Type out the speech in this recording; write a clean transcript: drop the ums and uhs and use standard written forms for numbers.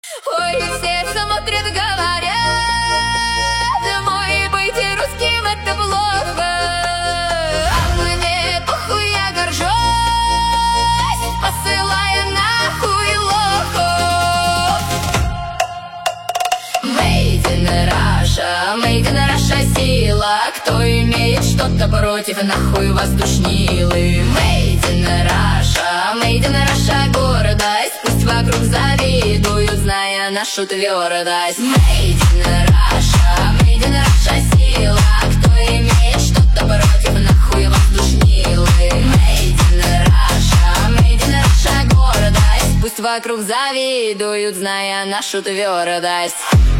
Ой, все смотрят, говорят, мой быть русским это плохо. А мне похуй, я горжусь, посылая нахуй лохов. Made in Russia сила. Кто имеет что-то против, нахуй вас душнилы. Made in Russia гордость. Пусть вокруг завидуют, зная нашу твердость. Made in Russia сила. Кто имеет что-то против, нахуй вас душнилы. Made in Russia гордость. Пусть вокруг завидуют, зная нашу твердость.